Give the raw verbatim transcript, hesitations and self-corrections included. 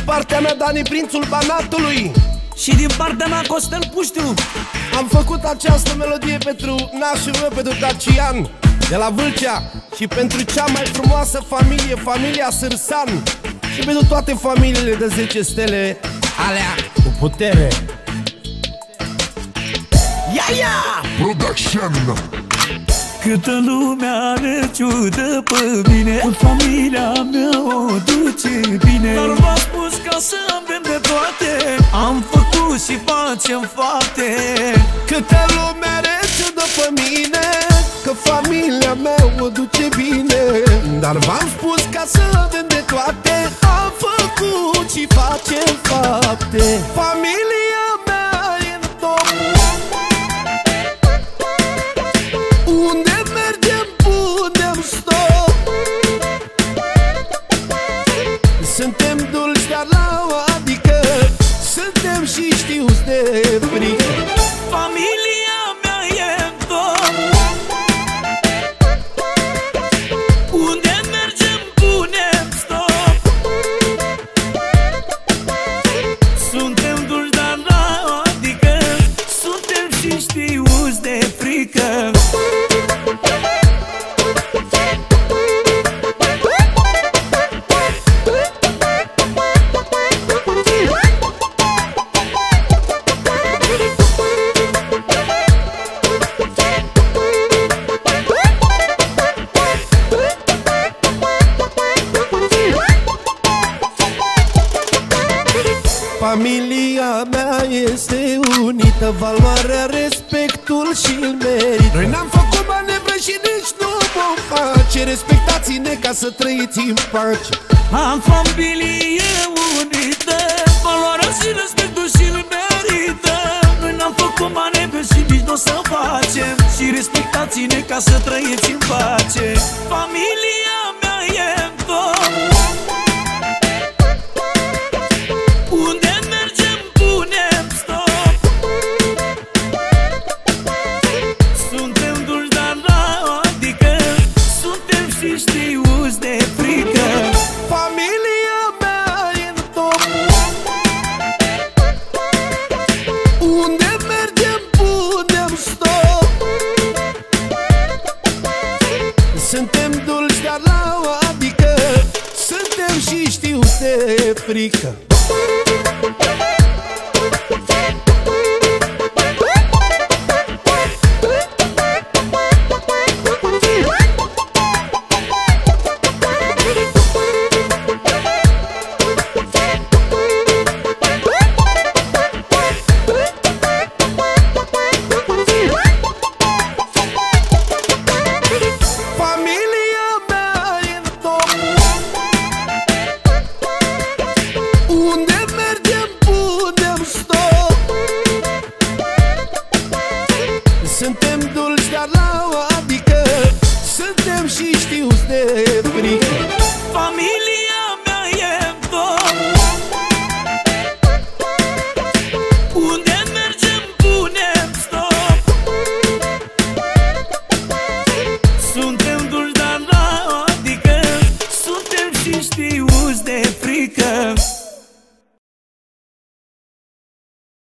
partea mea Dani Prințul Banatului. Și din partea mea Costel Puștiu. Am făcut această melodie pentru nașul meu, pentru Dacian de la Vâlcea. Și pentru cea mai frumoasă familie, familia Sârsan. Și pentru toate familiile de zece stele alea cu putere. Ia, ia! Production. Câtă lume are ciudă pe mine, familia mea o duce bine. Dar v-am spus ca să avem de toate, am făcut și facem fapte. Câtă lume are ciudă pe mine, că familia mea o duce bine. Dar v-am spus ca să avem de toate, am făcut și facem fapte. Familia mea e în top. Unde mergem punem stop. Suntem dulci dar la adică, suntem și știuți de frică. Familia mea e în top. Unde mergem punem stop. Suntem dulci dar la adică, suntem și știuți de frică. Familia mea este unită, valoarea, respectul și-l merită. Noi n-am făcut manevre și nici nu vom face. Respectați-ne ca să trăiți în pace. Am familie unită, valoarea și respectul și-l merită. Noi n-am făcut manevre și nici nu o să facem. Și respectați-ne ca să trăiți în pace. Familia mea e în top. Unde mergem punem stop. Suntem dulci dar la adică, suntem și știuți de frică. Familia mea e în top. Unde mergem punem stop. Suntem dulci dar la adică, suntem și știuți de frică. Familia mea e în top. Unde mergem punem stop. Suntem dulci dar la adică, suntem și știuți de frică. Familia